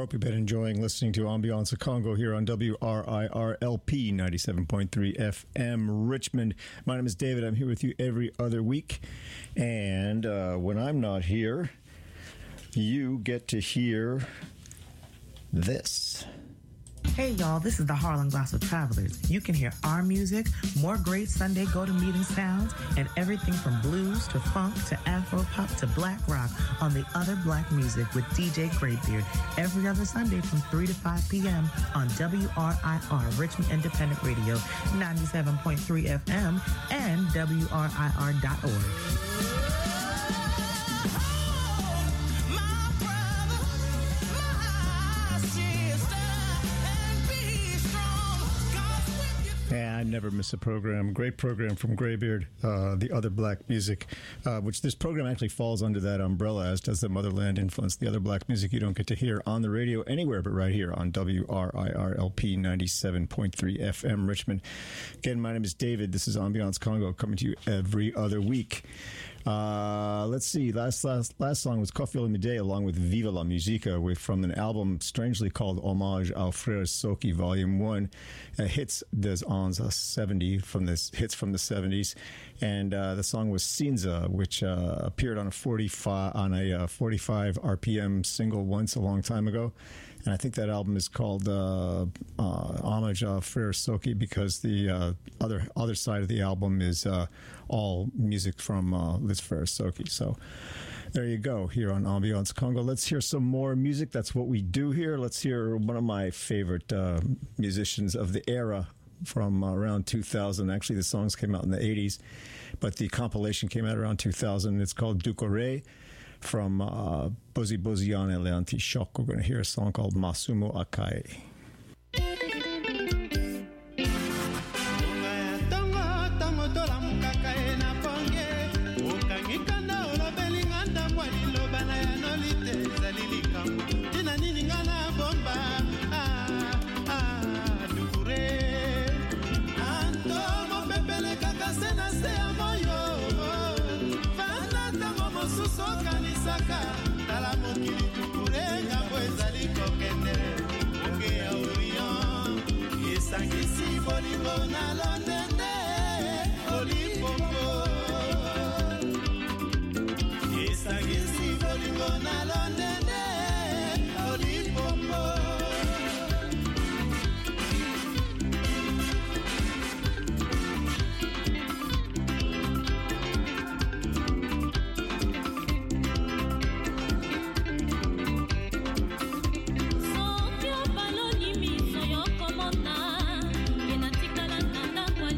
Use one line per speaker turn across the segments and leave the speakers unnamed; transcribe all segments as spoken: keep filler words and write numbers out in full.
Hope you've been enjoying listening to Ambiance Congo here on W R I R L P ninety-seven point three F M Richmond. My name is David. I'm here with you every other week. And uh, when I'm not here, you get to hear this.
Hey y'all, this is the Harlem Gospel Travelers. You can hear our music, more great Sunday go-to-meeting sounds, and everything from blues to funk to Afro-pop to black rock on the Other Black Music with D J Graybeard every other Sunday from three to five p.m. on W R I R Richmond Independent Radio ninety-seven point three F M and W R I R dot org.
Yeah, I never miss a program. Great program from Graybeard, uh, the Other Black Music, uh, which this program actually falls under that umbrella, as does the Motherland Influence, the other black music you don't get to hear on the radio anywhere but right here on W R I R L P ninety-seven point three F M Richmond. Again, my name is David. This is Ambiance Congo, coming to you every other week. Uh, let's see. Last last last song was Koffi Olomide along with Viva la Musica, with from an album strangely called Hommage aux Frères Soki Volume One. Uh, hits des ans seventy from this hits from the seventies, and uh, the song was Sinza, which uh, appeared on a forty-five on a uh, forty-five R P M single once a long time ago, and I think that album is called uh, uh, Homage aux Frères Soki because the uh, other other side of the album is uh, all music from uh, Liz Frères Soki. So there you go, here on Ambiance Congo. Let's hear some more music. That's what we do here. Let's hear one of my favorite uh, musicians of the era from uh, around two thousand. Actually, the songs came out in the eighties, but the compilation came out around two thousand. It's called Ducoré from uh, Bozi Boziane Leanti Shock. We're going to hear a song called Masumo Akai.
Sangisi bolingo na londende olipopo Sangisi bolingo na londende olipopo
Sokyo baloni miso yo komona Kenatikala nanda kwa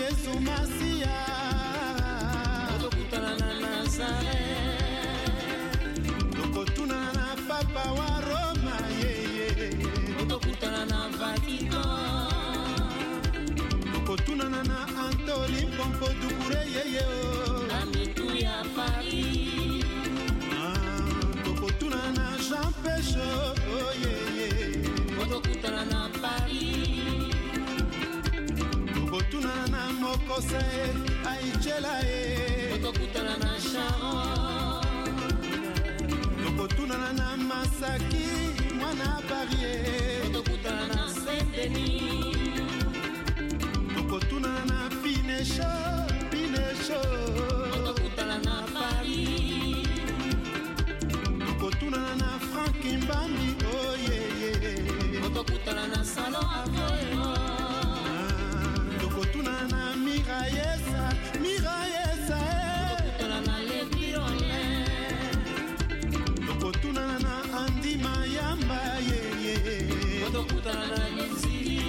Yesu Masia
Tokutana na Nazareth
Tokutana na Papa wa Roma yeye
Tokutana na Vatican
Tokutana na Antoli Pompo Dukure yeye
na mitu ya Paris
Tokutana na Jean Péchaud oh yeye
Tokutana na Paris
Tokutana na Mokose Aichela e
Tokutana na Sharon
Tokutana na Masaki mwana Barrier
Tokutana na Saint-Denis
Tokutana na Pinecho Pinecho
Tokutana na Paris
Tokutana na Frankie Mbambi oh yeye
Tokutana na Salon Avreo
Tokutana na Mirayesa Mirayesa
Tokutana na Levi Olin
Tokutana na Andi Mayamba yeye
Tokutana na Lenzili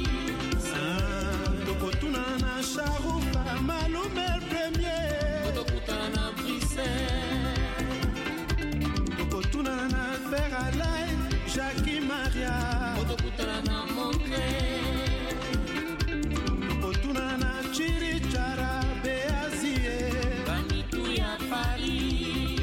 Tokutana na Sharufa Malume premier
Tokutana na Bruxelles
Tokutana na Feralay Jackie Maria
Tokutana na Montclair
Tokutana na Chirichara Beazie
Banitu ya Paris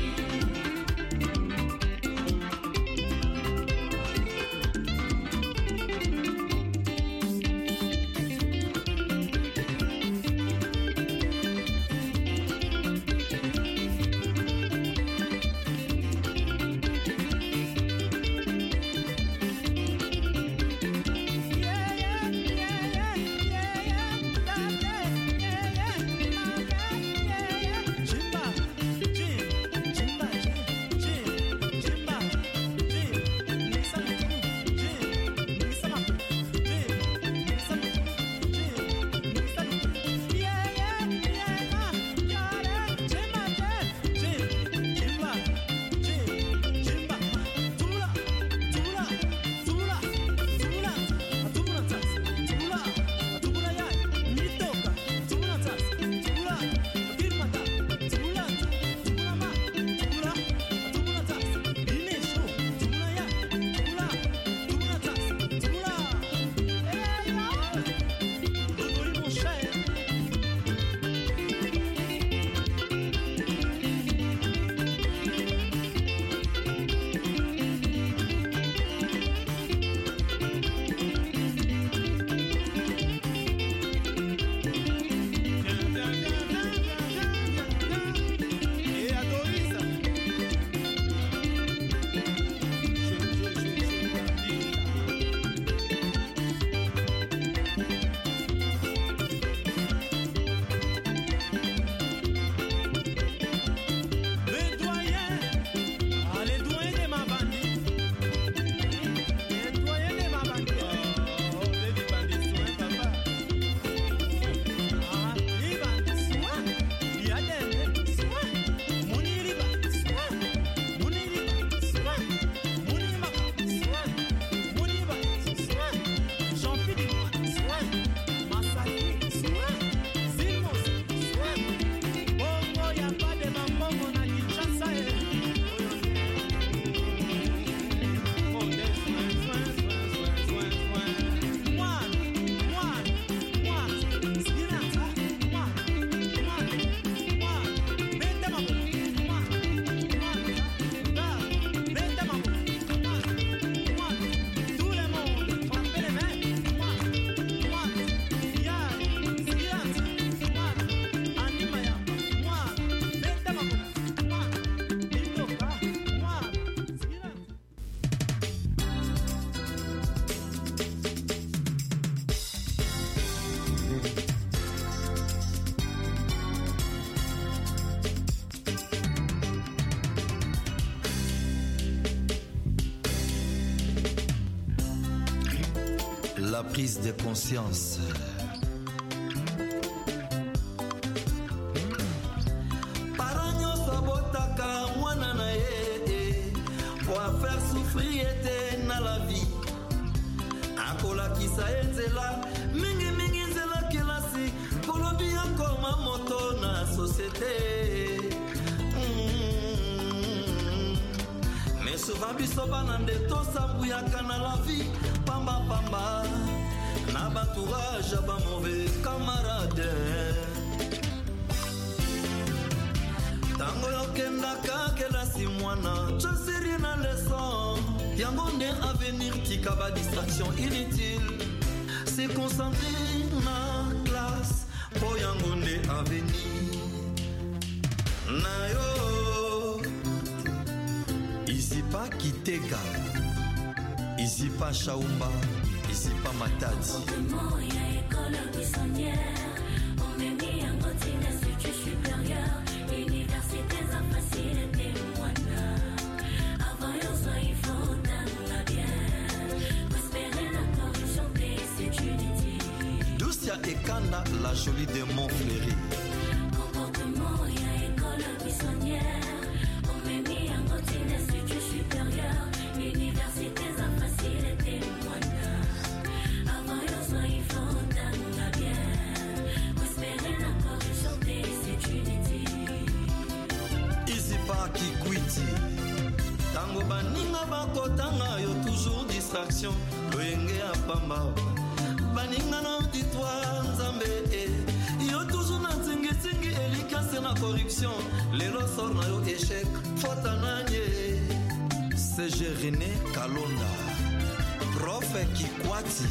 La prise de conscience. Paranyo sabotaka mwana na ye pour faire souffrir ete na la vie. Akola kisa enzela mingi mingi nzela kelasi kolo te. Mm. Mais souvent biso bana nde tosambuyaka na la vie pamba pamba na baturage ba mauvais camarade. Tango yokendaka kelasi mwana chosiri na leçon yango nde avenir tika ba distraction inutile. Se concentrer na classe po yango nde avenir na yo. Ici pas Kiteka, ici pas Chaumba, ici pas Matadi. Ekanda, la jolie de Montfleury.
Comportement, il y a école buissonnière. On m'a mis en routine institut supérieur. Université, ça facilité moine. Avant, il soit il faut dans la bière. Espérer la correction des études.
Ici pas Kikwiti. Tango baninga bako tanga yo toujours distraction. Loyenge apamba. Baninga na auditoire nzambe eh. Yo toujours na tingi tingi elikase na corruption. Lelo sor na yo échec faute nanye. C'est René Kalonda prof Kikwati.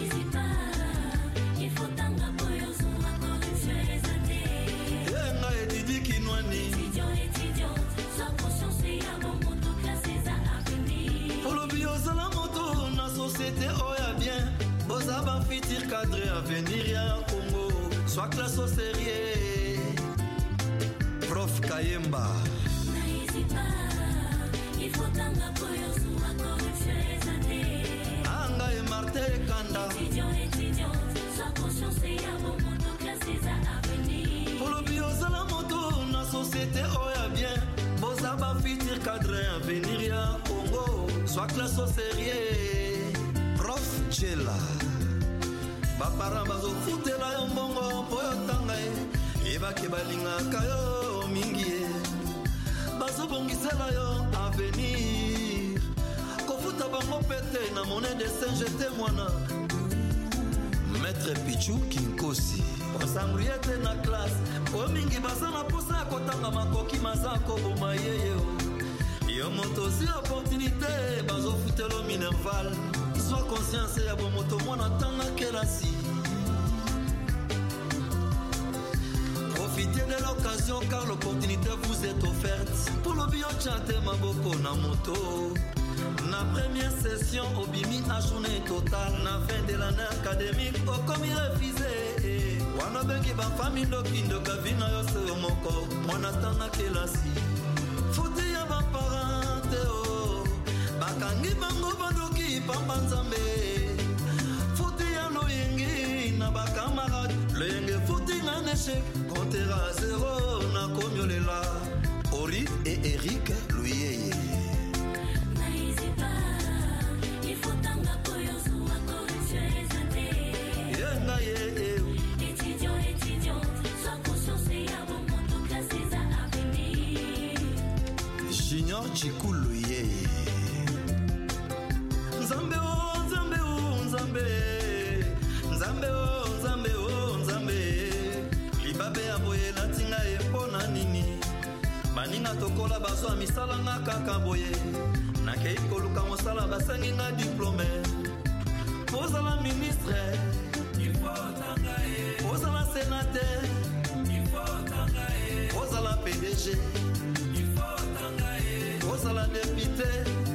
Il faut tanga boyo sur la corruption exalté.
Yenga edidi kinwani.
Étudiant étudiant, sois conscient c'est à bon moto classé à avenir.
Pour le bio la moto na société oya bien. Bozaba fitir cadre à venir ya Congo. Soit classe au sérieux. Prof Kayemba.
N'hésite pas, il faut tanga boyo sur la corruption exalté.
Anga et Martel Kanda.
Étudiant, étudiant, sois conscient c'est à bon moto classé à avenir.
Pour le bio la moto na société oya bien. Bozaba fitir cadre à venir ya Congo. Soit classe au sérieux. Prof Chela. Bapara bazo futela yo mbongo po yo tanga e eba ke balinga kayo mingi bazo bongisela yo avenir ko futa bango pete na monnaie de Saint-Jeté mwana Maître Pichu Kinkosi osangriete na classe o mingi baza na posa ko tanga makoki mazako boma yeye yo moto si opportunité bazo futelo Minerval. Sois conscience ya bomoto mwana tanga kelasi. Profitez de l'occasion car l'opportunité vous est offerte. Pour le bio chanter maboko na moto. Na première session au bimi à journée totale. Na fin de l'année académique au commis refusé. Wana bengi ba famille lokindo kavina yo se moko. Mwana tanga kelasi. Fouti ya ba parente oh. Bakangi bango badoki pamba nzambe. Fouti ya loyengi na bakamarade. Loyenge fouti na échec. Comptera zéro na komiolela. Ori et Eric Louyeye.
N'hésite pas, il faut tanga boyo sur la corruption exalté.
Yenga ye.
Étudiant, étudiant, sois conscient c'est à bon moto classé à avenir.
Junior Chikou Louyeye. Nzambe oh, Nzambe oh, Nzambe. Nzambe oh, Nzambe oh, Nzambe. Libabe ya boye na tinga epona nini. Baninga tokola baso misala nga kaka boye. Na kei koluka mosala basangi nga diplôme. Posa la ministre. Il faut tangaye. Posa la sénateur. Il faut tangaye. Posa la P D G. Il faut tangaye. Posa la député.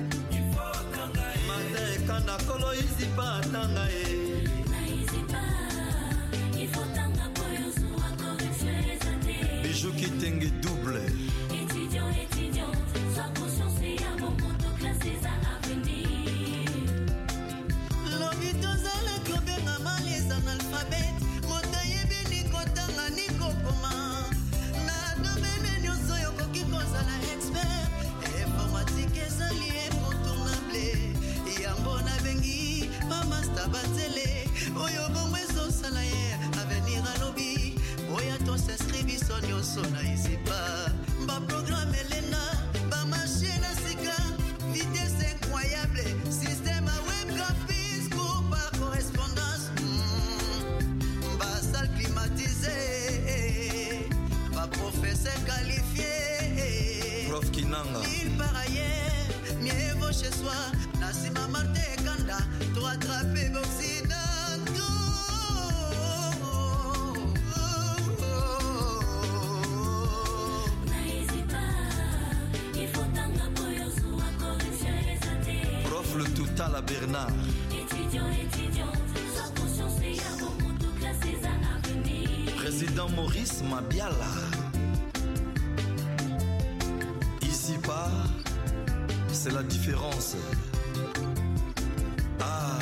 Kanda kolo ici pas tangaye.
N'hésite pas, il faut tanga boyo sur la corruption exalté.
Bijou qui tengue double.
Étudiant, étudiant, sois conscient c'est à bon moto classé à avenir.
L'obito zala kobenga les analphabètes. Mota yebi ni kotanga ni kopoma. Na domaine nyonso yokoki kozala expert. Informatique ezali incontournable. Yango na bengi mama stabatele oyo bongo ezosala ye avenir alobi oya to s'inscribi sonyo liboso na isipa baprogramme elena bamashine asika vitesse incroyable système à web graphique cours par correspondance mm. Basalle climatisée baprofesseur qualifié
Prof Kinanga
il par ailleurs mieux vaut chez soi Nassima Martin et Kanda toi attraper l'Occident.
Le total à Bernard.
Étudiant, étudiante, sa conscience est à beaucoup de classes à avenir.
Président Maurice Mabiala. Ici pas, c'est la différence. Ah.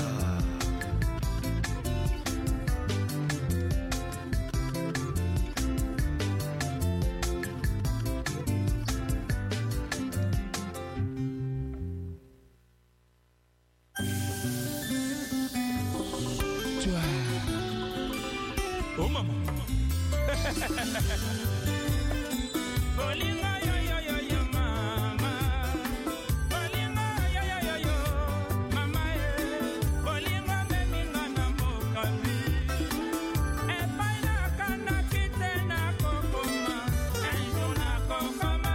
Oh maman. Bolinga yo yo yo yo mama. Bolinga yo yo yo yo mama eh. Bolinga me minga na mokali. E paina kana kitena kokoma. Enjuna kokoma.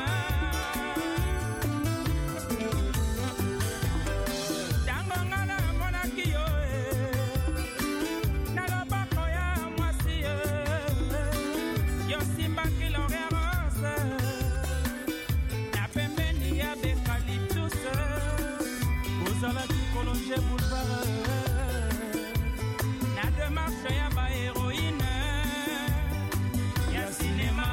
Tango ngana monaki yo eh. La démarche ya ba héroïne ya cinéma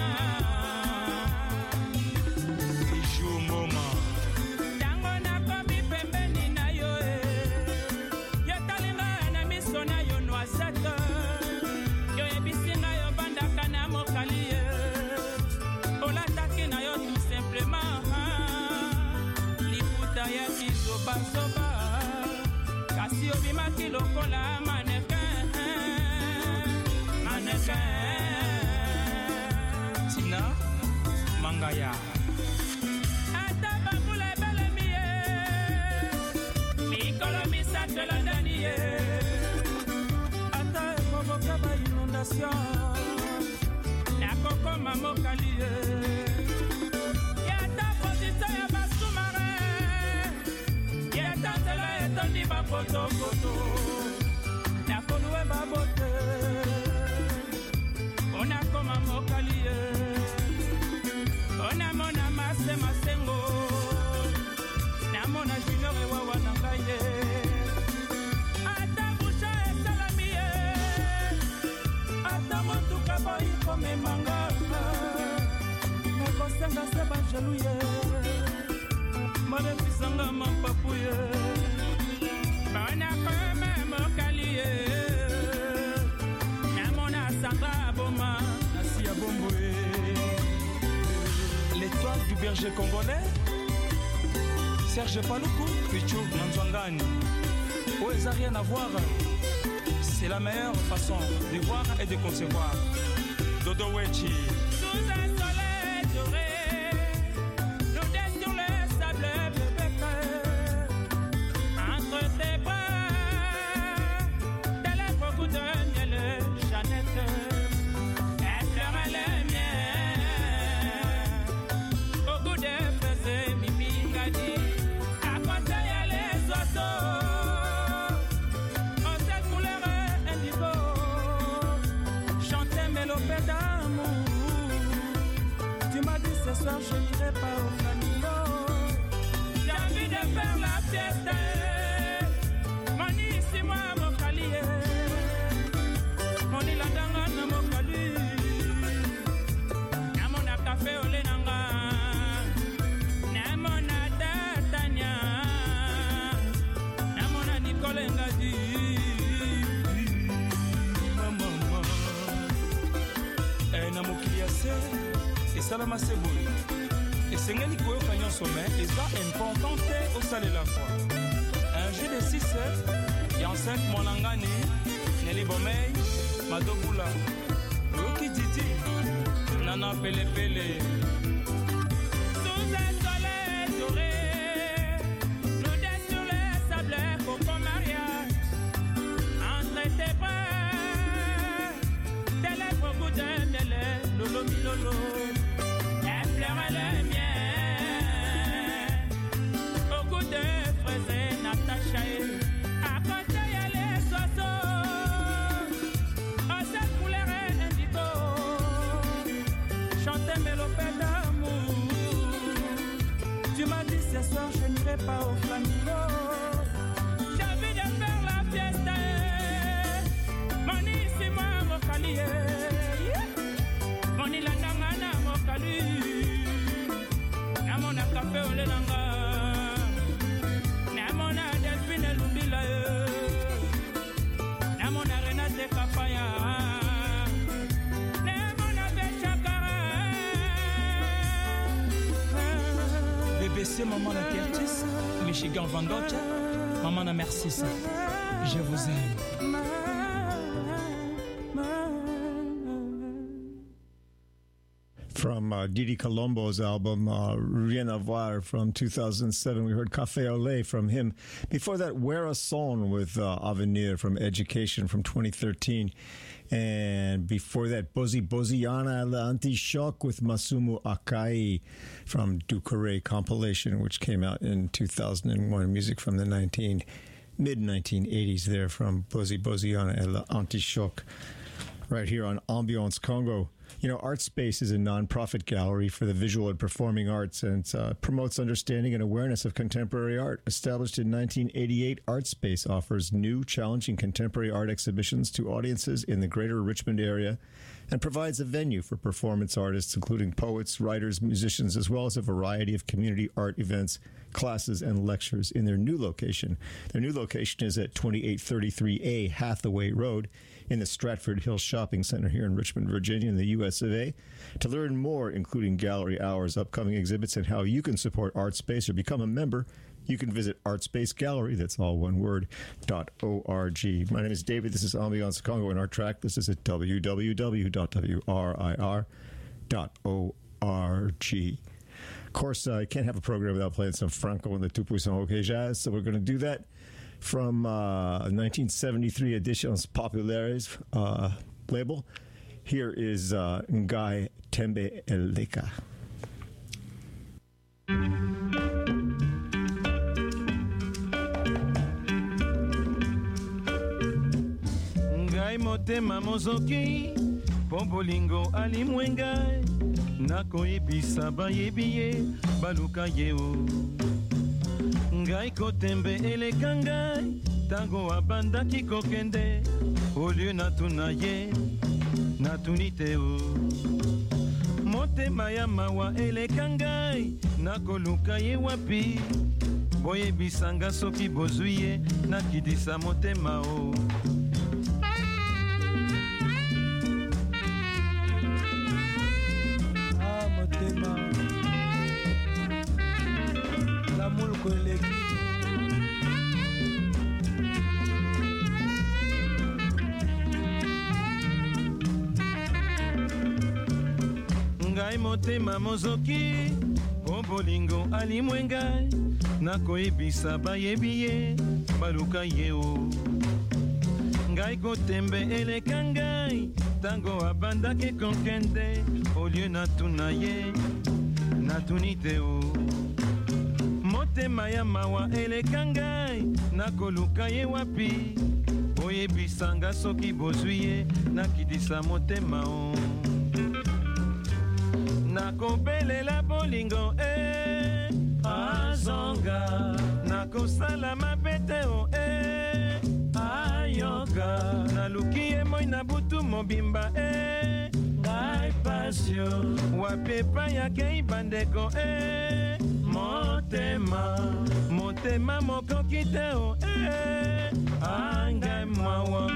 bijou moment tango na komi pembeni na yo yo talinga na miso na yo noisette yo ebisinga yo bandaka na mokali olataki na yo tout simplement liputa ya kizobazoba kasi obimaki lokola mannequin mannequin Tina Mangaya ata bakula ebelemi ye mikolo misato elandani ye ata ekoboka ba inondation nakokoma mokali ye yata posito ya basumare yata nzela etondi bapotopoto nakolue babote onakoma mokali ye onamona mase masengo namona junior ewawa na ngai ye ata busha esalami ye ata motuka boyikomemanga nakosenga se bangelu ye malefisanga mampapu ye banakome mokali ye namona sandra aboma nasi ya bombo ye l'étoile du berger congolais Serge Paluku Pichou Nanzwangani oh ça rien à voir c'est la meilleure façon de voir et de concevoir Dodo Wechi sous un soleil doré nous deux sur le sable bébé entre tes bras tel est beaucoup de miel Jeannette effleurer les miens beaucoup de faisait Mimi Ngadi à côté y a les oiseaux en cette couleur indigo chanter mélopée d'amour tu m'as dit ce soir je n'irai pas au Flamingo j'ai envie de faire la fiesta moni ici moi mokali moni la danga na mokali namona café ole nanga namona Tania namona Nicole Ngadi mama eh na mokili ase esalama seboyi esengeli koyoka nyonso me eza important te osalela fois un jeu de six ya enceinte monangani Nelly Bomey Madobula oyoki Didi Nana Pele Pele. Sous un soleil doré, nous deux sur les sablés, coco mariage. Entre tes bras, tes lèvres goût de miel, lolo mi lolo. Elle pleurait le mien, au goût de fraises et Natacha. À côté, il y a les oiseaux, à cette couleur indigo. Chanter mélopée d'amour. Tu m'as dit ce soir, je n'irai pas au flamingo. J'ai envie de faire la fiesta. Moni, c'est moi, mon calier. Moni, la nangana, mon cali. Namona café au lenanga. Namona delphine lumbila. Namona renate kapaya. Namona bechakara.
B B C, maman la Curtis, Michigan Vandocha, maman la Merci, je vous aime.
From uh, Didi Colombo's album, uh, Rien à voir from two thousand seven. We heard Café au lait from him. Before that, Where a Son with uh, Avenir from Education from twenty thirteen. And before that, Bozi Boziana La Anti-Shock with Masumu Akai from Ducoré compilation, which came out in two thousand one. Music from the nineteen mid nineteen eighties there from Bozi Boziana and La Anti-Shock. Right here on Ambiance Congo. You know, ArtSpace is a nonprofit gallery for the visual and performing arts and uh, promotes understanding and awareness of contemporary art. Established in nineteen eighty-eight, ArtSpace offers new, challenging contemporary art exhibitions to audiences in the greater Richmond area and provides a venue for performance artists, including poets, writers, musicians, as well as a variety of community art events, classes, and lectures in their new location. Their new location is at twenty-eight thirty-three A Hathaway Road in the Stratford Hill Shopping Center here in Richmond, Virginia, in the U S of A. To learn more, including gallery hours, upcoming exhibits, and how you can support ArtSpace or become a member, you can visit ArtSpace Gallery, that's all one word, dot O R G. My name is David. This is Ambiance Congo, and our track, this is at w w w dot w r i r dot org. Of course, I uh, can't have a program without playing some Franco and the Tout Puissant OK Jazz, so we're going to do that from uh, nineteen seventy-three Editions Populares uh, label. Here is uh, Ngai Tembe Eleka.
Ngai motema mozoki pombolingo alimwengai nakoyebisa bayebi ye baluka ye o ngai kotembe eleka ngai tango abandaki kokende olie natuna ye natuni te o motema ya mawa eleka ngai nakoluka ye wapi boyebisanga soki bozwi ye nakidisa motema o
l'amour collègue
ngai motema mozoki o bolingo alimwengai nakoyebisa bayebi ye baluka ye o ngai kotembe eleka ngai tango abandaki kokende olie natuna ye natuni te o motema ya mawa eleka ngai nakoluka ye wapi oyebisanga soki bozwi ye nakidisa motema o nakobelela bolingo e azonga nakosala mabe te o e ayoka naluki ye moi na butu mobimba e ngai pasio wapi epai akei bandeko e motema motema mokoki te o e angai mwawa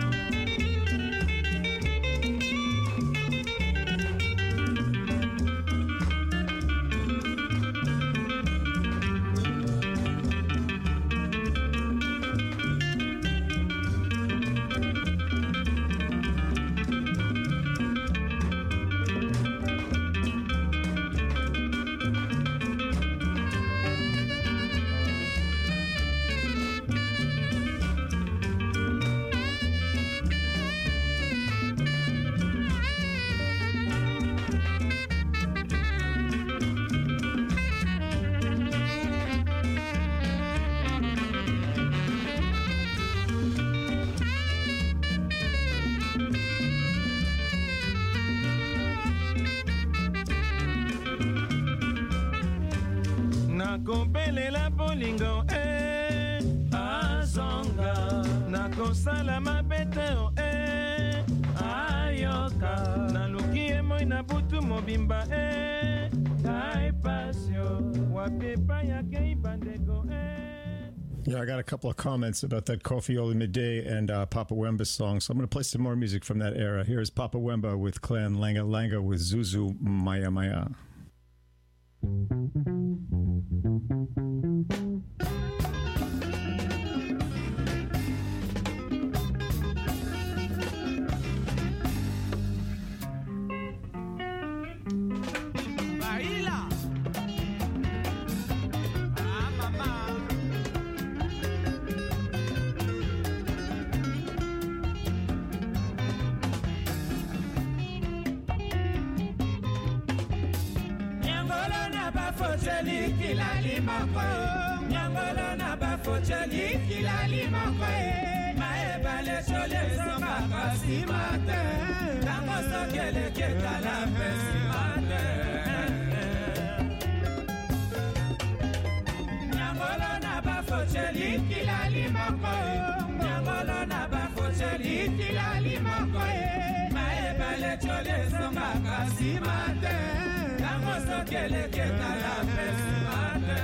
nakobelela bolingo e azonga nakosala mabe te o e ayoka naluki ye moi na butu mobimba e kai pasio wapepa yake ibandeko e.
Yeah, I got a couple of comments about that Kofi Olumide and uh, Papa Wemba song, so I'm going to play some more music from that era. Here's Papa Wemba with Clan Langa Langa with Zuzu Maya Maya.
Kilali mako, nyangolo na bafocheli kilali mako e, maebale chole songa kasi mate, tango sokele keta la pesi mate. Nyangolo na bafocheli kilali mako, nyangolo na bafocheli kilali mako e, maebale chole songa kasi mate, tango sokele keta la pesi mate.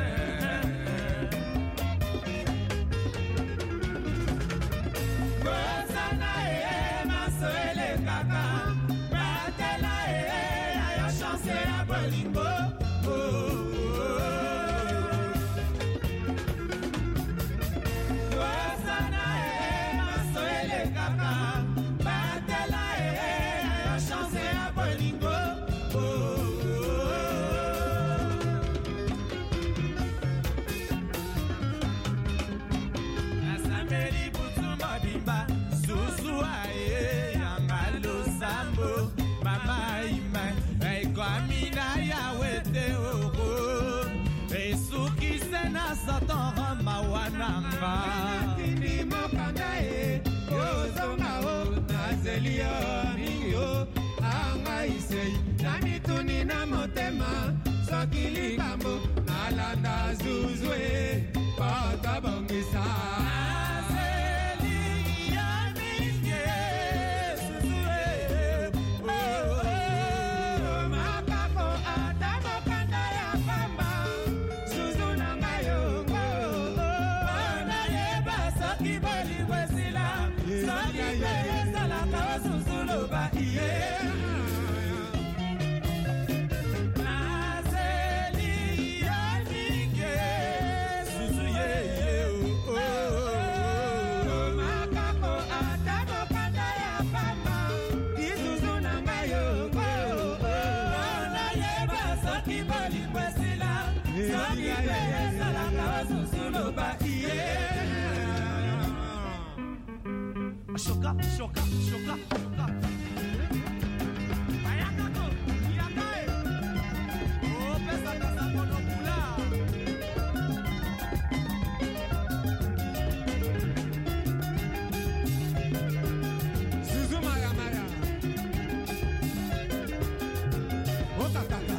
Kini mokanda e, ozonga o, nazelia minyo, anga isei, namituni na motema, sokili kambo, nalanda zuzwe, pata bongisa. Shoka, shoka, shoka, shoka. Ayakako, yakae. Oh, pesa tasa monokula. Zuzu mara mara. Oh, tatata.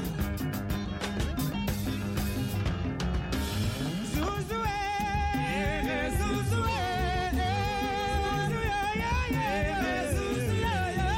Zuzu eh, Zuzu eh.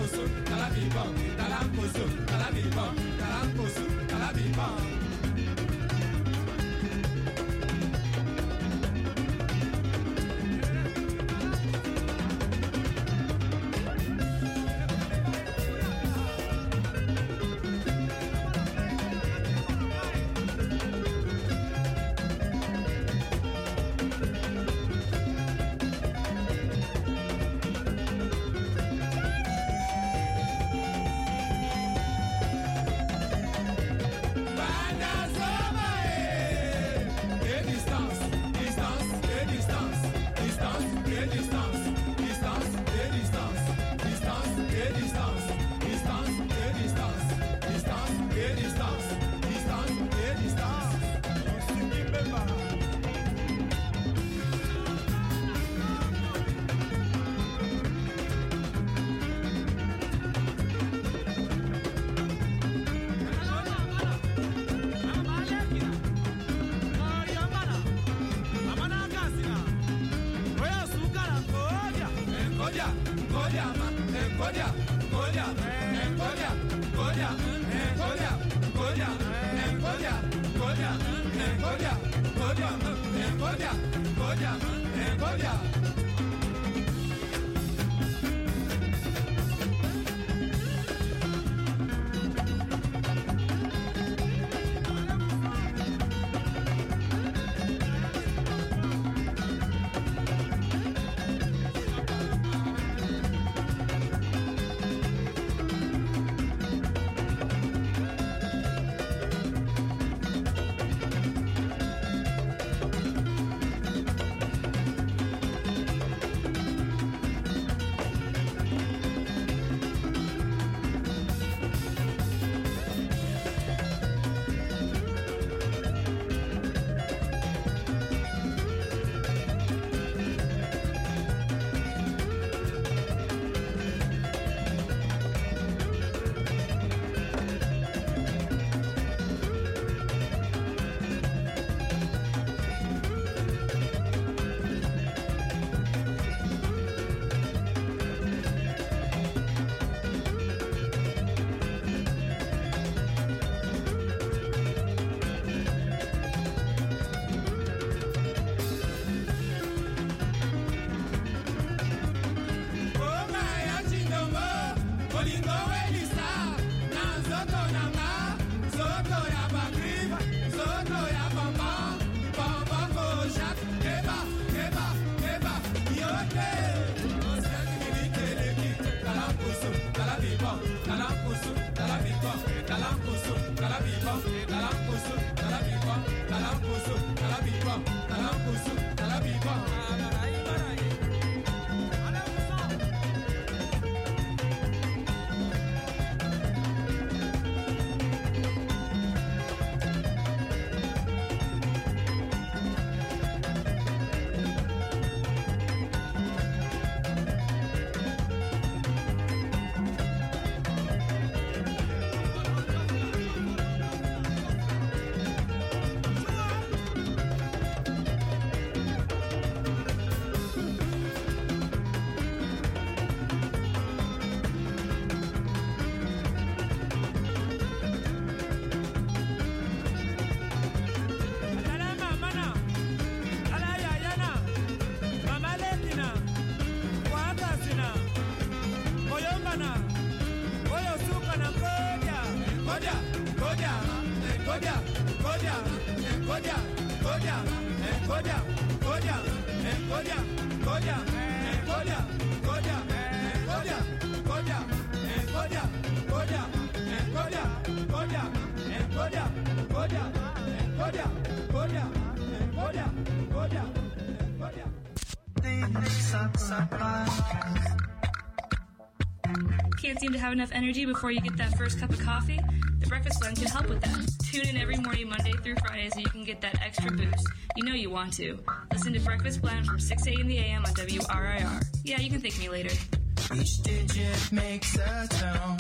Can't seem to have enough energy before you get that first cup of coffee? The Breakfast Blend can help with that. Tune in every morning, Monday through Friday, so you can get that extra boost. You know you want to. Listen to Breakfast Blend from six a.m. the a m on W R I R. Yeah, you can thank me later.
Each digit makes a tone.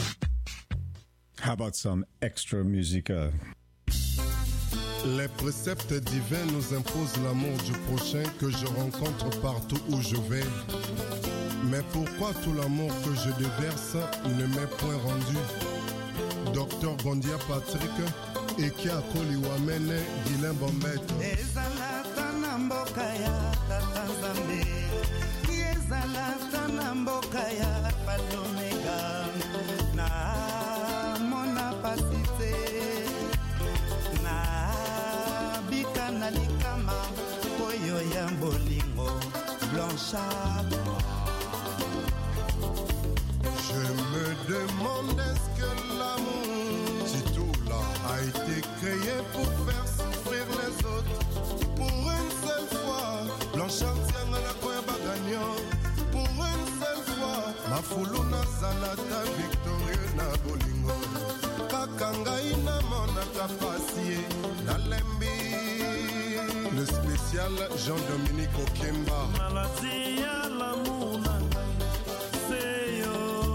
How about some extra musica?
Les préceptes divins nous imposent l'amour du prochain que je rencontre partout où je vais. Mais pourquoi tout l'amour que je déverse ne m'est point rendu? Docteur Gondia Patrick et qui a collé Wamene Guilain Bombette.
Ezalata na mboka ya Tata Nzambe, ezalata na mboka ya Patomega, na mona pasite, na bika na likama, oyo ya bolingo, Blanchard.
Je me demande est-ce que l'amour, si tout là, a été créé pour faire souffrir les autres. Pour une seule fois, Blanchard tient à la coin gagnant. Pour une seule fois, ma fouluna salata victorieux na bolingo. Kakanga ina mona kapasie na lembi. Le spécial Jean-Dominique Okemba.
Maladie à l'amour na c'est yo.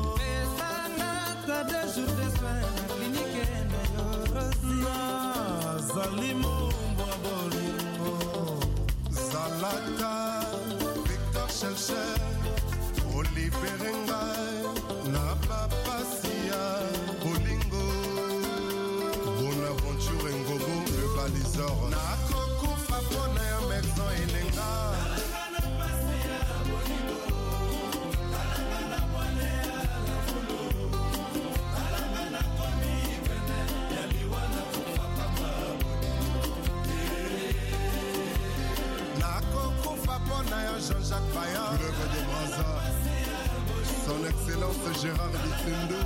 Deux jours de soins, la clinique est meilleure.
Zalimo, Bolingo,
Zalata, Victor Chelcher, Olivier Rengai, Napapasia, Bolingo, Bonaventure Ngobo, le baliseur. Nakoko Fapona, Mexon et Lenga. Jean-Jacques Bayard, l'œuvre de Braza, son excellence Gérard Bitundo.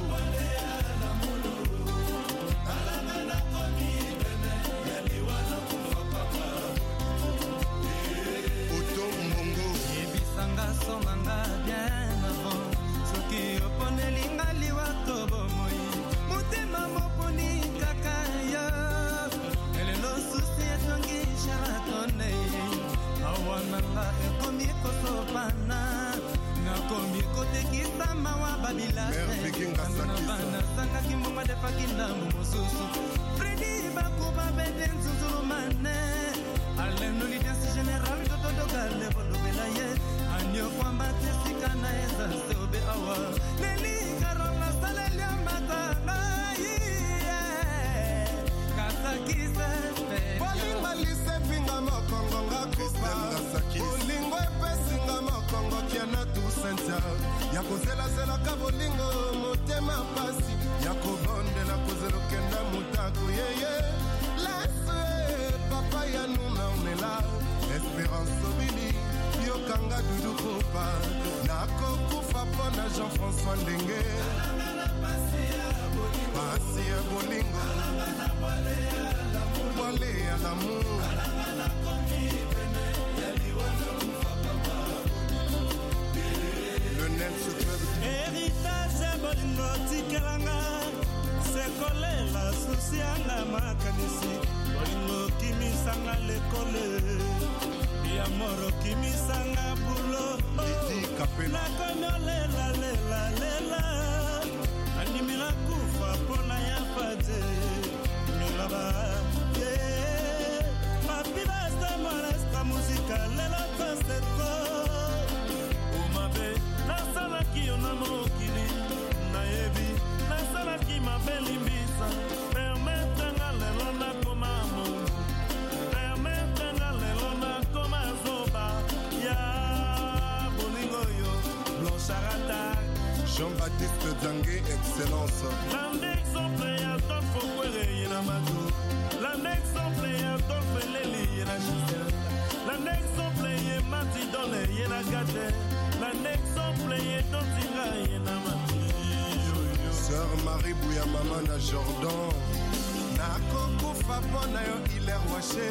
Otto Mbongo
Yebisanga somanga bien avant, soki opone linga liwa tobomoi, mutema moponi kaka yo, elelo susi etongi sharatone. Awananga ekomi kosopana, nakomi kotekisa mawa babilase. Bana sanga kimboma defaki ndambu mosusu. Freddy bakuba bede nzuzuru mane. Aleno lidensi general dododo gale bolobela ye. Anyo kwamba tesika na eza seobe awa. Neli karonga salelia matanga ye. Kasakisa fe.
Bolingo lise pinga mokongo nga kupa. Bolingo epesinga mokongo kiana tu sentia. Ya kozela zela ka bolingo motema pasi. Ya kobondela kozelo kenda mutaku yeye. Laisse papa ya nuna unela. Espérance obili yokanga dudu kopa. Nako kufa pona Jean-François Ndenge. Pasi ya bolingo. Wale ya l'amour.
Héritage bolingo tikelanga, sekolela susianga makanisi. Bolingo kimisanga lekole, ya moro kimisanga bulo. Nakomi lela lela lela, animira kufa pona ya pate milaba. Papi basta molesta musika lela paseto. Umabe nasalaki yo na mokili nayebi nasalaki mabeli mbisa permete nga lelo nakoma mungu permete nga lelo nakoma zoba ya bolingo yo Blancharata
Jean-Baptiste Zangue, excellence.
L'annexemple ya Adolphe Okwere yena matu l'annexemple ya Adolphe Leli yena Gisèle l'annexemple ye Mati Dole yena Gade l'annexemple ye Dotinga yena Mati.
Sœur Marie Bouya Maman na Jordan. Nakoko Fapona yo Hilaire Waché.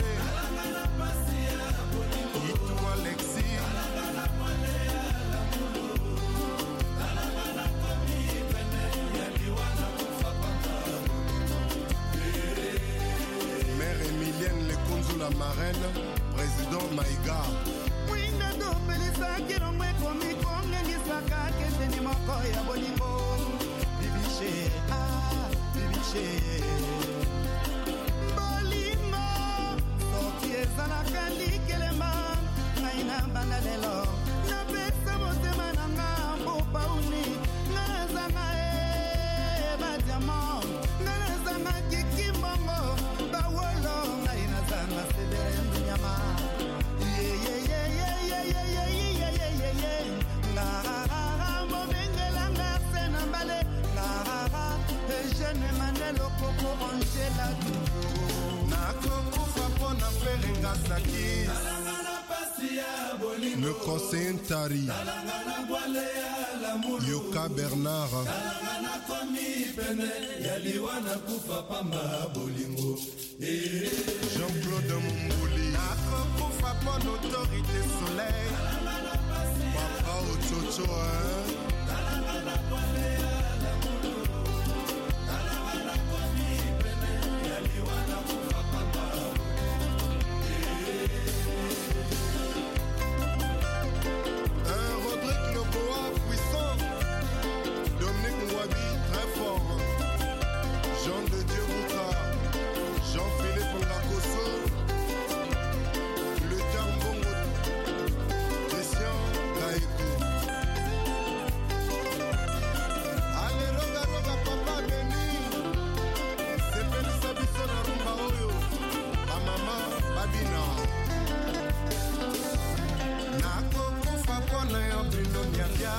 Itou Alexis. Mère Emilienne Lekonzo la marraine, président Maïga.
Mwinda dopelisa kilomwe komi kongengisaka keseni moko ya bolingo. Bibiche, ah, bibiche. Bolingo, soki ezalaka likelema, ngai na banda lelo. Napesa motema na nga
Jackie, le conseiller Ntari, Yoka Bernard, Jean-Claude Mumbouli, Nakokufa pour l'autorité soleil, Papa Ochocho, hein. Jean de Dieu Bouka, Jean-Philippe Ngakoso, le Tambongo, Christian Gaïkou. Allez, roga, roga, papa, Beni. C'est Félix Abisso na rumba oyo. Ma maman, Babina. Nako kufa pona yo brindo nyabia.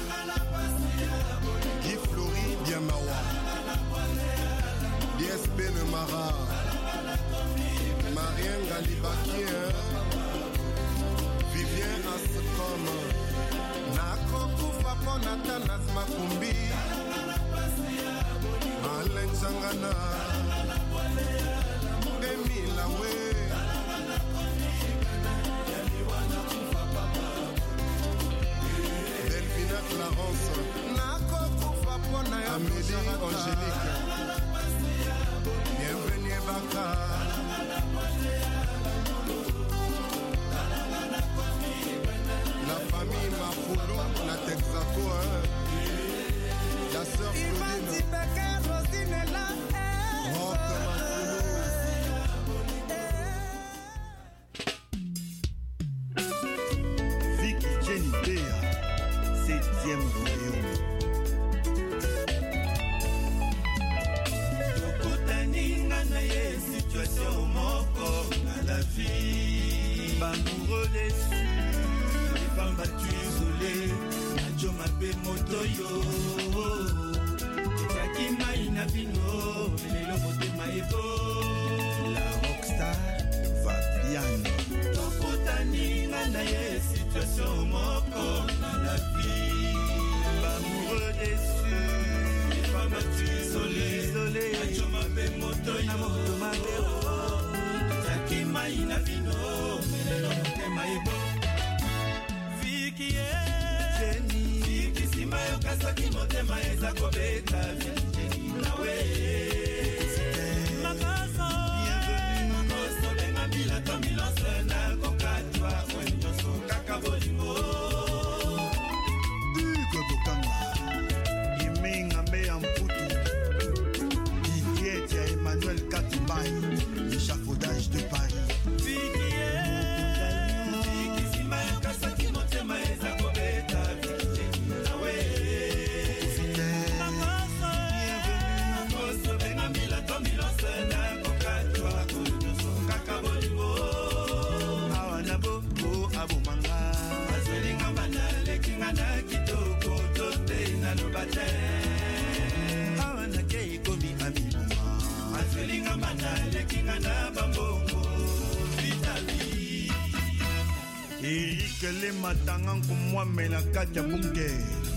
Guy Flori, bien mawa. D S B le Mara, Marien Galibaki, Vivien Ascom, Nako Kufa Ponatanas Makumbi, Alain Sangana, Emile Awe, Delphina Clarence, Nako Kufa Ponaya Amélie Angélique. Bienvenue Baka. La famille Mafoulou, la Texaco, hein. La sœur Claudine. Rock Mafoulou.
Vicky Jenny Bea, septième royaume. Situation moko na la vie, l'amoureux déçu, les femmes battues isolées, Nadjo Mabé Motoyo, Jackie Maïna Vino, Lelo Moté Maïbo, la rockstar Fabiano. Tokotani Nanaye, situation moko na la vie, l'amoureux déçu, les femmes battues isolées, isolées, Nadjo Mabé Motoyo. Maïna Vino, Melelo Motema Ebo. Viki e Jenny, Viki Simayo Kasaki Motema Eza Kobeta, Jenny Nawe. Makaso, bienvenue. Makoso Benga Bila Tomilose na Kokatwa, Wenyoso Kakabolingo. Hugo Bokanga, Iminga Mea Mputu, Didier Tia Emmanuel Katimbay, l'échafaudage de Paris. Eric le matanga kumwa mela kacha bunge.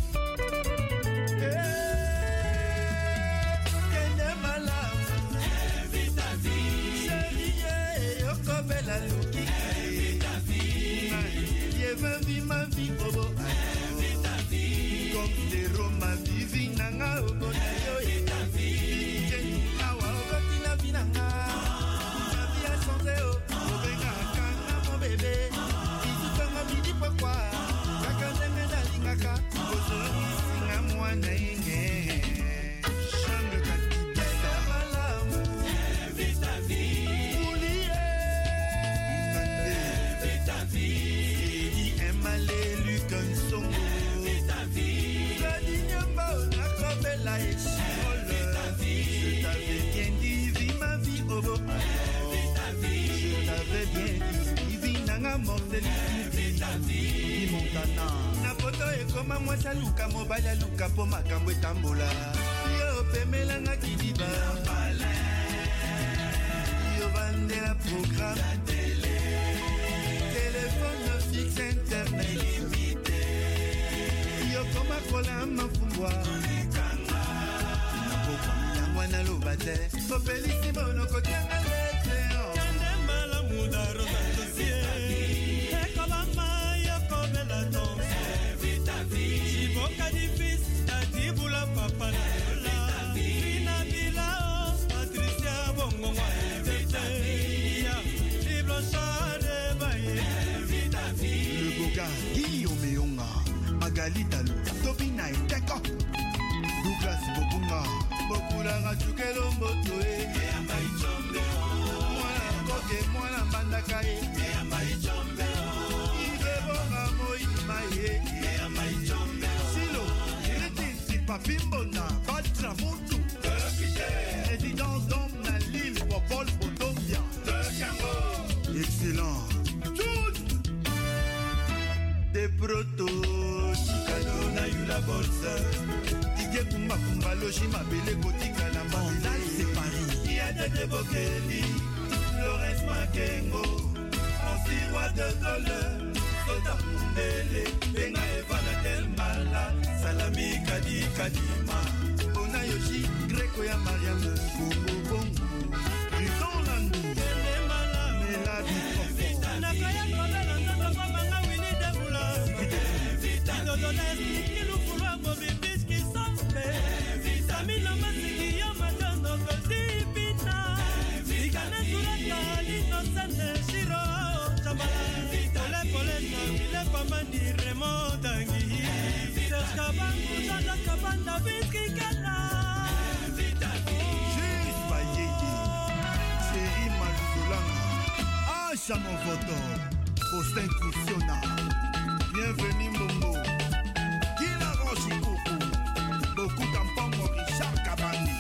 Kende malam, invita vi. Chérie, yoko bella luki. Invita vi. Yeva vi ma vi bobo. Invita vi. Comme des Roma vivi nanga obo na yo. Invita vi. Jenny awa obo tina vinanga. Ma vie a changé oh. Obenga kanga mon bébé. Pourquoi? Kakazeme dalingaka, ozoni singa mwana inge. Chame kakibela malamu. Invite à vie. Oulié. Invite à vie. Edi emale lukan songo. Invite à vie. Kadi nyamba onakobela eshimole. Invite à vie. Je t'avais bien dit, vis ma vie au beau. Invite à vie. Je t'avais bien dit, vis nanga mortalité. Montana na poto ekoma mwasa luka mobile luka po makambo etambola yo pemela nga kidiba yo bande la programme lokola mafumbwa nakoka milangwa naloba te kopelisi monoko tianga lete
Candemala muda rosa dossier Ekoba maya kobela danse Vita vi Chiboka difis Tati bula papa na yola Vina bila Patricia bongo wa Vita vi Libro chare baye Vita vi
Le Boga Guillaume Yonga Magali Talou Tobina Eteko Douglas Bobunga Bokula Chukelo Motoe Mwana Koke Mwana Mandaka Ibebonga Moi Maye Silo Iretinti Papimbona Batra Mutu Résidence d'homme na l'île Popol Botombia Excellent Des proto Chicano na yula bolsa Tige kumba kumba loji mabele kotika na mbala c'est Paris Ia de Bokeli Florence Makengo Ansi roi de Dole Sota Mundele Benga Evana del Mala Salami Kadi Kadima Ona Yoshi Greco ya Mariam Bongo Bongo Rison Landu Mela Bikofo
Nakaya Kobela Nzaka Manga Winnie Debula Dodones Kilufulwa Bobibis Kisombe Samina Masiki Yamatono Kosi Pita Ikane Suraka Lino Sende Shiro Chambala Pole Pole Nangile Pamani Remo Tangi Serge Kabangu Jada Kabanda Biski Kala
Juste Bayegi Série Maluzolanga Acha mon voto Austin Koussiona Bienvenue Mbongo Kina Roshi Koukou Beaucoup d'empango Richard Kabani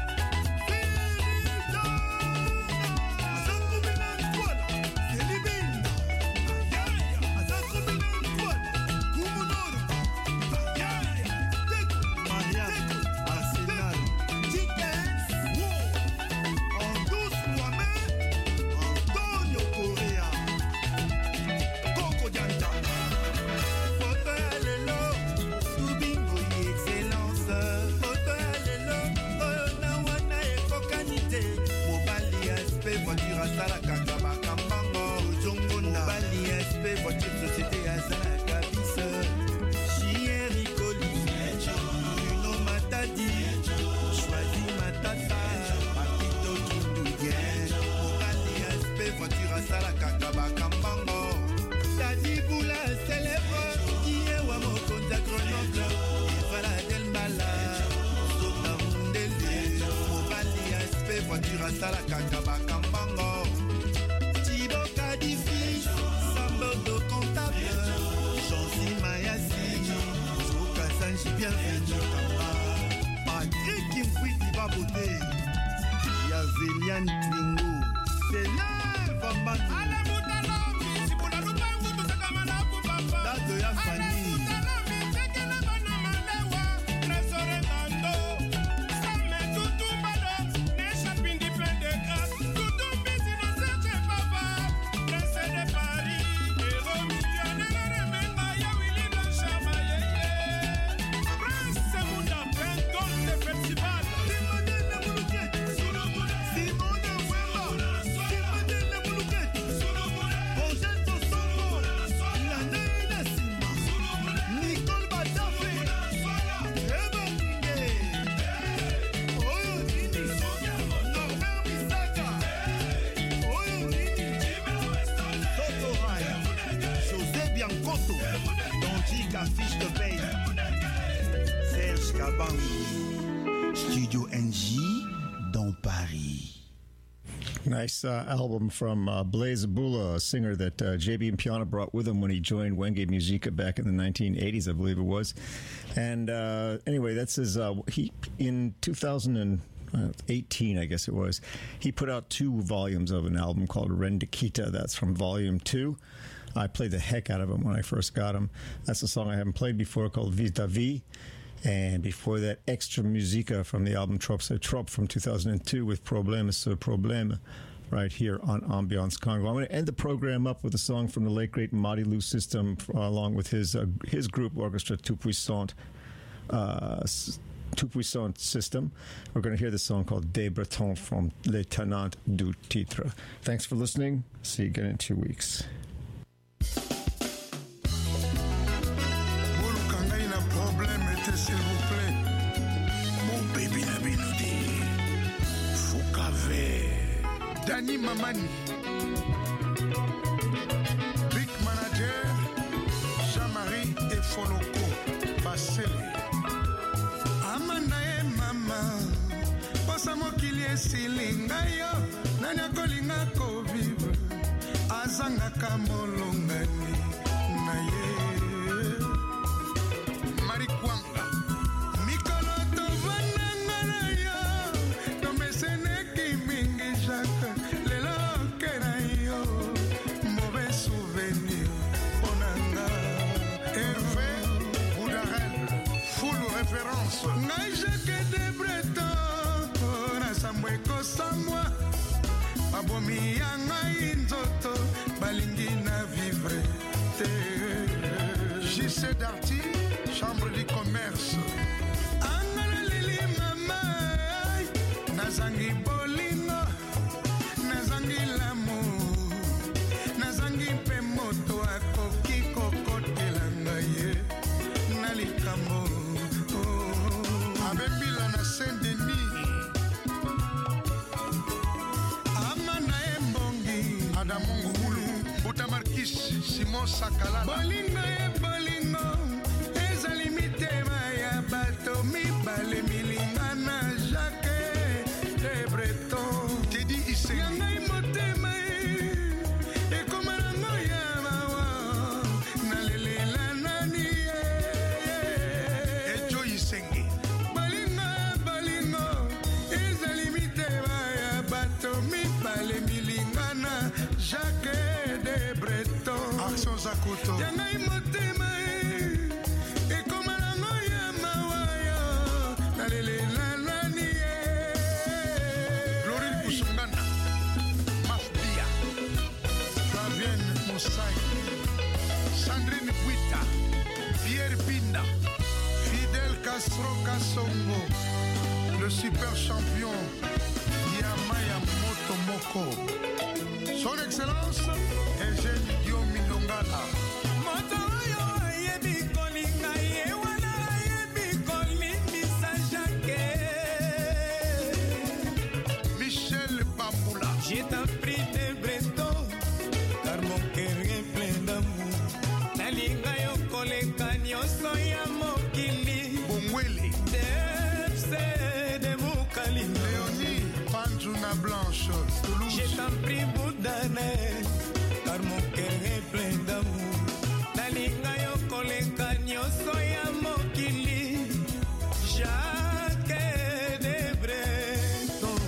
Nice uh, album from uh, Blaise Bula, a singer that uh, J B Mpiana brought with him when he joined Wenge Musica back in the nineteen eighties, I believe it was. And uh, anyway, that's his. Uh, he in two thousand eighteen, I guess it was. He put out two volumes of an album called Rendikita. That's from Volume Two. I played the heck out of him when I first got him. That's a song I haven't played before called Vita Vi. And before that, Extra Musica from the album Trop C'est Trop from two thousand two with Problème sur Problème right here on Ambiance Congo. I'm going to end the program up with a song from the late, great Madilu System uh, along with his uh, his group, Orchestra Tout Puissant. uh, Tout Puissant system. We're going to hear the song called Des Bretons from Les Tenants du Titre. Thanks for listening. See you again in two weeks.
S'il vous plaît, mon baby Nabinodi, Foukave, Dani Mamani, Big Manager, Jean-Marie et Foloko, Basele, Amanae Mama, Posamo Kilie Silingayo, Nanya Kolinga Ko vivre, Azanga Kamolongani, Naye. J C Darty, chambre du commerce. Angala lili mama, nazangi bolingo, nazangi l'amour, nazangi pe moto akoki kokotelanga ye, nalikamo. Abembila na Saint-Denis, Amana Embongi, Adamongo Hulu, Butamarkis, Simon Sakala. Bolingo e bolingo, eza limite maya bato mi bale milingana Jacques de Breton. Tedi Ise. Yangai motema e, e komarango ya mawa, nalelela nani e. Ejo Isengi. Bolingo e bolingo, eza limite maya bato mi bale milingana Jacques de Breton. Action Zakoto. Yangai motema e, e komarango ya mawa, nalelela nani e. Glory Kusungana, Mafia, Flavienne Moussai, Sandrine Guita, Pierre Binda, Fidel Castro Kassongo, le super champion Yamaya Motomoko, son excellence Eugène Diomi Longala. Michel Bamboula.
J'ai appris des Bretons, car mon cœur est plein d'amour. Nalinga yo koleka nyonso ya mokili.
Bongweli.
Depse de Mukalinga.
Léonie Panjuna Blanche, Toulouse.
J'ai appris Boudane, car mon cœur est plein d'amour. Nalinga yo koleka nyonso ya mokili. Jacques de Breton.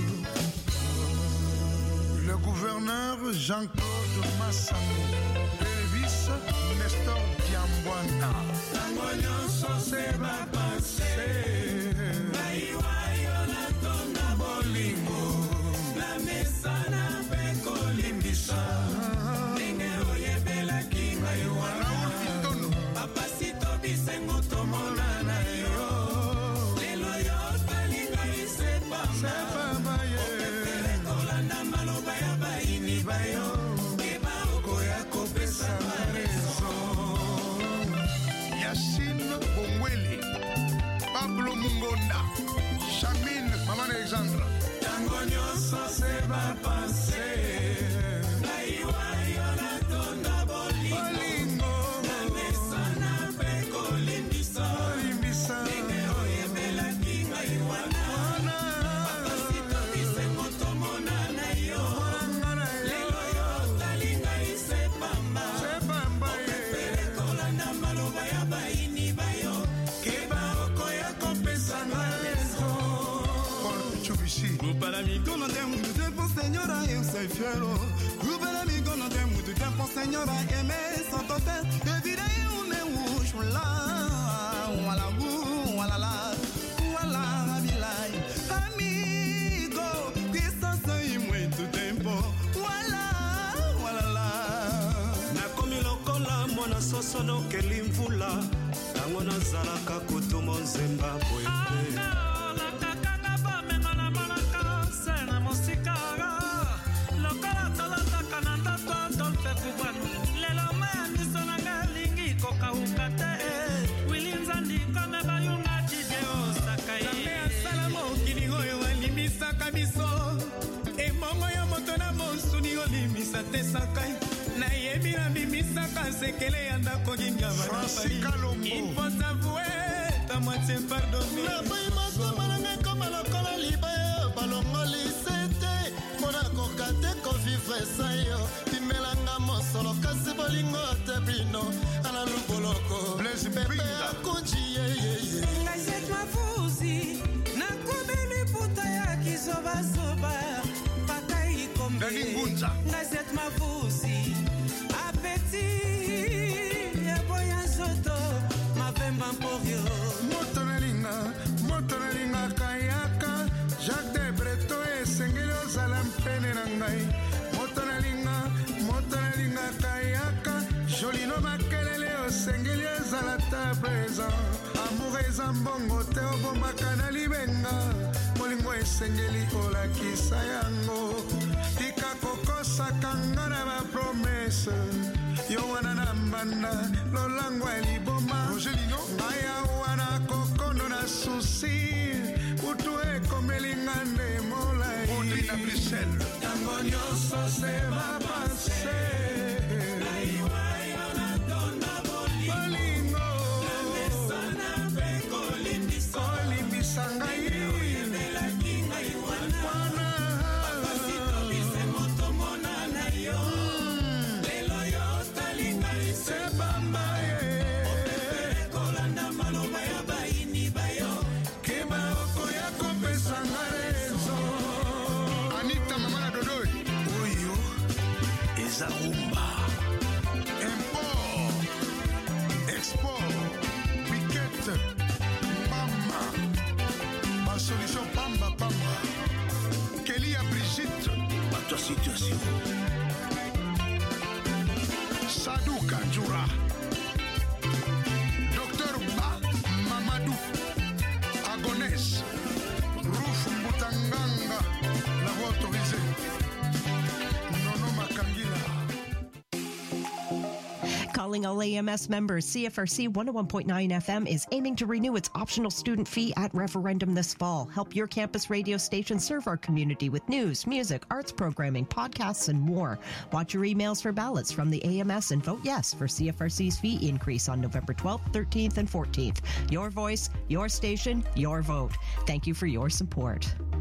Le gouverneur Jean-Claude Massango, le vice Nestor Diambouana.
Tango nyonso se va passer. Baiwayo na tonga bolingo. Na mesa na pe kolimbisa. Ndenge oyebelaki ngai wana. Papasito bisengo tomona na yo. Lelo yo tali ngai sepamba. Opepele kolanda maloba ya baini bayo. Keba okoya kopesa marezo.
Yacine Bongweli, Pablo Mungonda, Chamine, Maman Alexandre.
Tango nyonso se va passer. Baiwayo na tonga bolingo. Na mesa na pe kolimbisa. Ndenge oyebelaki ngai wana. Papasito bisengo tomona na yo. Lelo yo tali ngai sepamba. Opepele kolanda maloba ya baini bayo. Keba okoya kopesa ngalezo.
Paul Chubisi.
Grupo amigo no tem muito tempo, senhora, eu sei fiero. Grupo amigo no tem muito tempo, senhora, é me santo fé. Eu virei um meu chula. Wala bu, wala la, wala bilai. Amigo, que só sei muito tempo. Wala, wala la. Na komi lokola mwana soso no kelimvula.
ntango nazalaka kotoma nzemba boye
lakakanga bamengo na monaka se na mosikara lokola tolataka na ndoto adolfe kubwano lelo maya miso na nga lingi kokauka te wili nzandi kome bayunga didie osakai nzambe asala mokili oyo alimisaka biso emongo ya moto na mosuni olimisa te sakai nayebi na bimisaka sekele ya ndako gingabanaifosavueta moitié pardonné
naboyimakomalanga koma lokola libaya balongoli sete mpona koka te kovivre sa yo bimelanga mosolo kasi bolingo te bino ana luboloko pepe akunji yeyeye
ngaiset mafuzi nakomeli puta ya kizobazoba pakai kombe ngaiset mafuzi apeti yaboya nzoto mavemba mporio
moto nalinga moto nalinga kayaka Jacques de Breton esengeli ozala mpene na ngai moto nalinga moto nalinga kayaka jolino makelele osengeli ezala ta présent amour eza mbongo te obombaka na libenga molingo esengeli olakisa yango tika kokosaka nga na bapromese yo wana na mbanda lolango ya liboma ngai awana kokondo na susi utu ekomelinga nde molai yango nyonso se bapase kolimbisa ngai
Rumba import export piquette mama ma solution pamba pamba Kelia Brigitte ma tua situation Sadou Kanjoura Docteur Ba Mamadou Agonès Rouf Mbutanganga la voix autorisée Nono Makangila.
Calling all A M S members, C F R C one oh one point nine F M is aiming to renew its optional student fee at referendum this fall. Help your campus radio station serve our community with news, music, arts programming, podcasts, and more. Watch your emails for ballots from the A M S and vote yes for C F R C's fee increase on November twelfth, thirteenth, and fourteenth. Your voice, your station, your vote. Thank you for your support.